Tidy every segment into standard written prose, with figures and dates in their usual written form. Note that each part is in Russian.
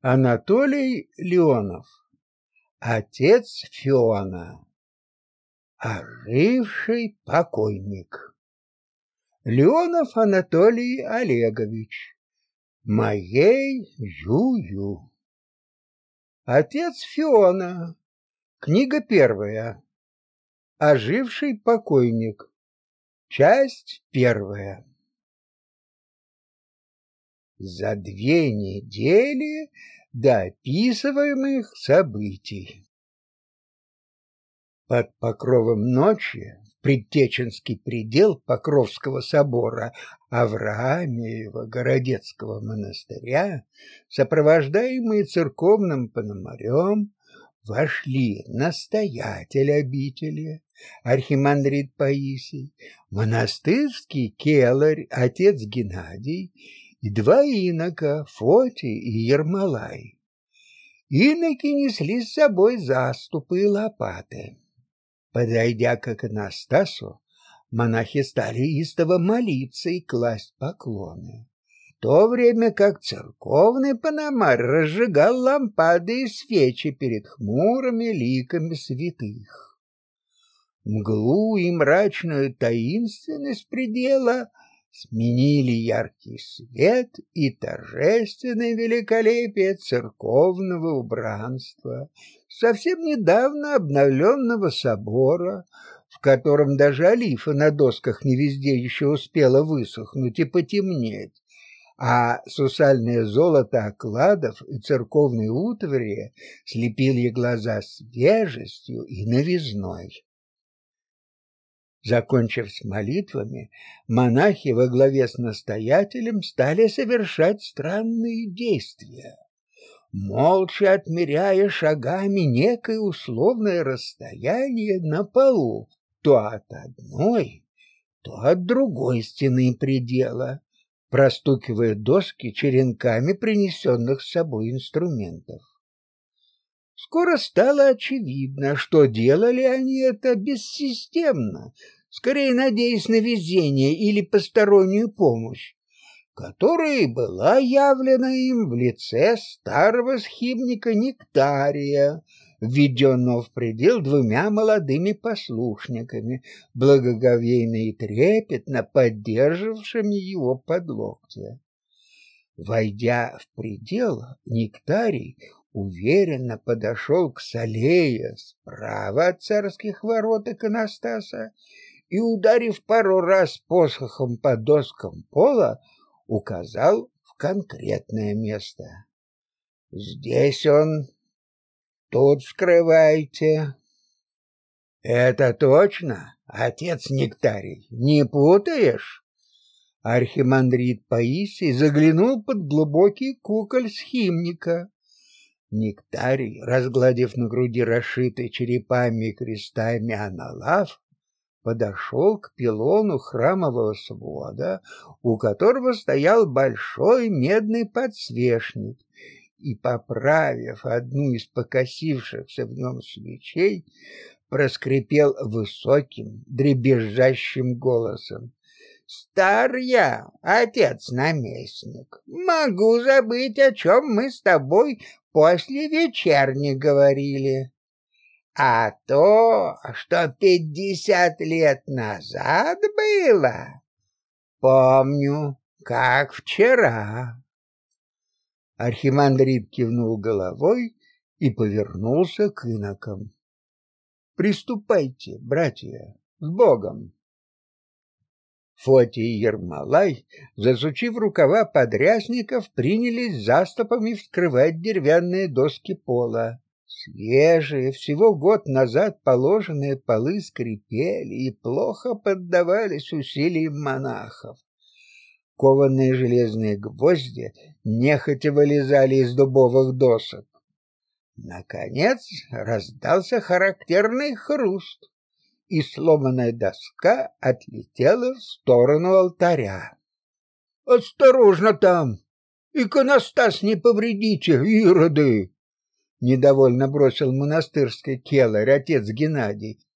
Анатолий Леонов, отец Фиона, оживший покойник. Леонов Анатолий Олегович, моей Юю. Отец Фиона, книга первая, оживший покойник, часть первая. За 2 недели до описываемых событий. Под покровом ночи в Предтеченский предел Покровского собора Авраамиева Городецкого монастыря, сопровождаемые церковным пономарем, вошли настоятель обители, архимандрит Паисий, монастырский келарь, отец Геннадий, и 2 инока, Фотий и Ермолай. Иноки несли с собой заступы и лопаты. Подойдя к иконостасу, монахи стали истово молиться и класть поклоны, в то время как церковный пономарь разжигал лампады и свечи перед хмурыми ликами святых. Мглу и мрачную таинственность предела сменили яркий свет и торжественное великолепие церковного убранства совсем недавно обновленного собора, в котором даже олифа на досках не везде еще успела высохнуть и потемнеть, а сусальное золото окладов и церковной утвари слепили глаза свежестью и новизной. Закончив с молитвами, монахи во главе с настоятелем стали совершать странные действия, молча отмеряя шагами некое условное расстояние на полу, то от одной, то от другой стены предела, простукивая доски черенками принесенных с собой инструментов. Скоро стало очевидно, что делали они это бессистемно, скорее надеясь на везение или постороннюю помощь, которая была явлена им в лице старого схимника Нектария, введенного в предел 2 молодыми послушниками, благоговейно и трепетно поддерживавшими его под локти. Войдя в предел, Нектарий уверенно подошел к Салее справа от царских ворот иконостаса и, ударив пару раз посохом по доскам пола, указал в конкретное место. «Здесь он, тут скрывайте». «Это точно, отец Нектарий, не путаешь?» Архимандрит Паисий заглянул под глубокий куколь схимника. Нектарий, разгладив на груди расшитый черепами и крестами аналав, подошел к пилону храмового свода, у которого стоял большой медный подсвечник, и, поправив одну из покосившихся в нем свечей, проскрипел высоким, дребезжащим голосом: «Стар я, отец-наместник, могу забыть, о чем мы с тобой после вечерни говорили. А то, что 50 лет назад было, помню, как вчера». Архимандрит кивнул головой и повернулся к инокам. «Приступайте, братья, с Богом!» Фотий и Ермолай, засучив рукава подрясников, принялись заступами вскрывать деревянные доски пола. Свежие, всего год назад положенные полы скрипели и плохо поддавались усилиям монахов. Кованые железные гвозди нехотя вылезали из дубовых досок. Наконец раздался характерный хруст, и сломанная доска отлетела в сторону алтаря. «Осторожно там! Иконостас не повредите, ироды!» Недовольно бросил монастырский келарь, отец Геннадий.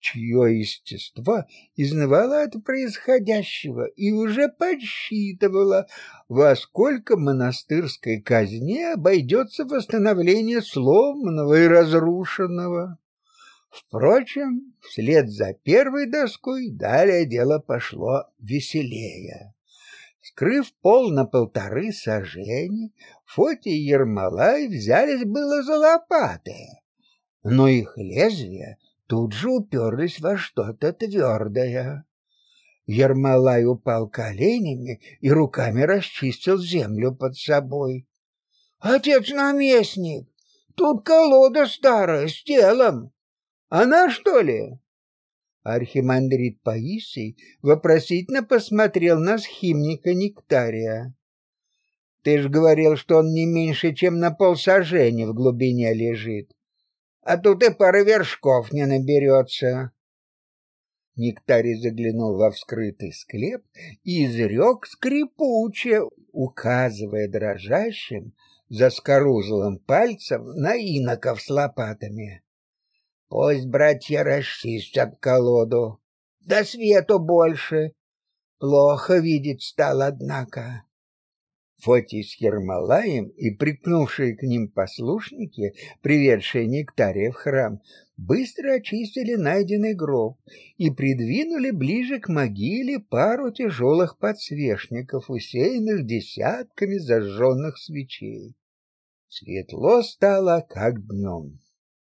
чье естество изнывало от происходящего и уже подсчитывало, во сколько монастырской казне обойдется восстановление сломанного и разрушенного. Впрочем, вслед за первой доской далее дело пошло веселее. Вскрыв пол на 1,5 сажени, Фотя и Ермолай взялись было за лопаты, но их лезвия тут же уперлись во что-то твердое. Ермолай упал коленями и руками расчистил землю под собой. — Отец-наместник, тут колода старая с телом. Она, что ли? Архимандрит Паисий вопросительно посмотрел на схимника Нектария. — Ты ж говорил, что он не меньше, чем на 0,5 сажени в глубине лежит. А тут и пары вершков не наберется. Нектарий заглянул во вскрытый склеп и изрек скрипуче, указывая дрожащим заскорузлым пальцем на иноков с лопатами. — Пусть братья расчистят колоду, да свету больше. Плохо видеть стал, однако. Фотий с Ермолаем и прикнувшие к ним послушники, приведшие Нектария в храм, быстро очистили найденный гроб и придвинули ближе к могиле пару тяжелых подсвечников, усеянных десятками зажженных свечей. Светло стало, как днем.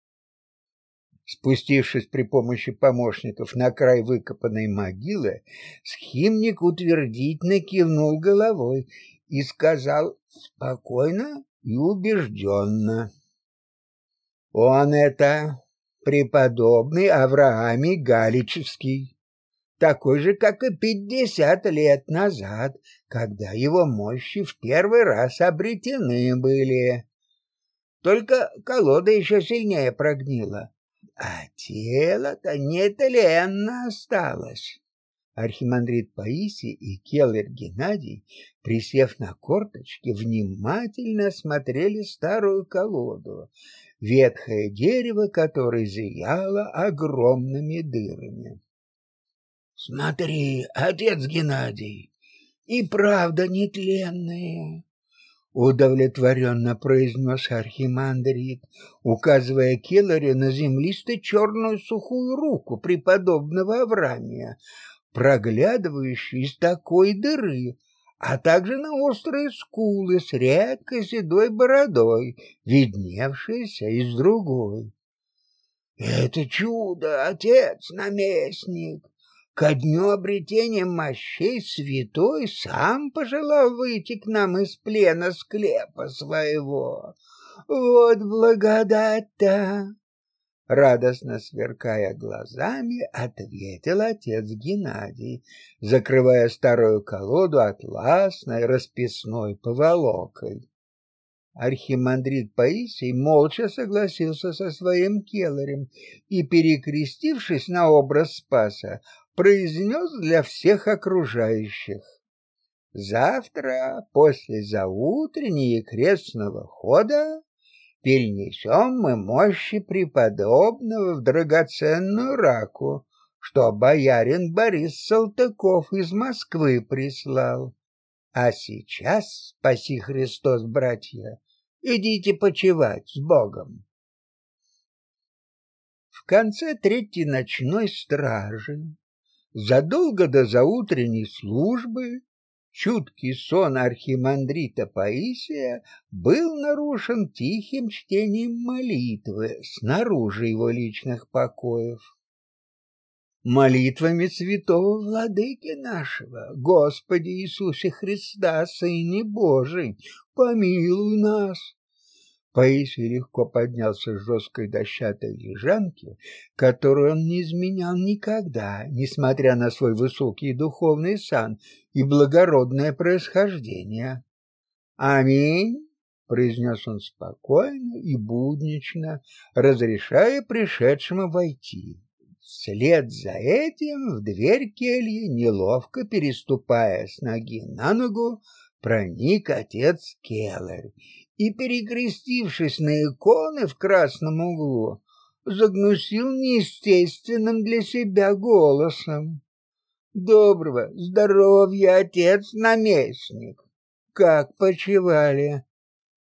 Спустившись при помощи помощников на край выкопанной могилы, схимник утвердительно кивнул головой и сказал спокойно и убежденно: «Он это преподобный Авраамий Галичевский, такой же, как и 50 лет назад, когда его мощи в первый раз обретены были. Только колода еще сильнее прогнила, а тело-то нетленно осталось». Архимандрит Паисий и келарь Геннадий, присев на корточки, внимательно осмотрели старую колоду, ветхое дерево которой зияло огромными дырами. — Смотри, отец Геннадий, и правда нетленные, — удовлетворенно произнес архимандрит, указывая келарю на землисто-черную сухую руку преподобного Авраамия, проглядывающую из такой дыры, а также на острые скулы с редкой седой бородой, видневшиеся из другой. — Это чудо, отец-наместник! Ко дню обретения мощей святой сам пожелал выйти к нам из плена склепа своего. Вот благодать-то! Радостно сверкая глазами, ответил отец Геннадий, закрывая старую колоду атласной расписной поволокой. Архимандрит Паисий молча согласился со своим келарем и, перекрестившись на образ Спаса, произнес для всех окружающих: «Завтра, после заутреннего крестного хода, перенесем мы мощи преподобного в драгоценную раку, что боярин Борис Салтыков из Москвы прислал. А сейчас, спаси Христос, братья, идите почивать с Богом». В конце 3-й ночной стражи, задолго до заутренней службы, чуткий сон архимандрита Паисия был нарушен тихим чтением молитвы снаружи его личных покоев. Молитвами святого владыки нашего, Господи Иисусе Христа, Сыне Божий, помилуй нас. Паисий легко поднялся с жесткой дощатой лежанки, которую он не изменял никогда, несмотря на свой высокий духовный сан и благородное происхождение. «Аминь», — произнес он спокойно и буднично, разрешая пришедшему войти. Вслед за этим в дверь кельи, неловко переступая с ноги на ногу, проник отец келарь и, перекрестившись на иконы в красном углу, загнусил неестественным для себя голосом. «Доброго здоровья, отец-наместник! Как почивали?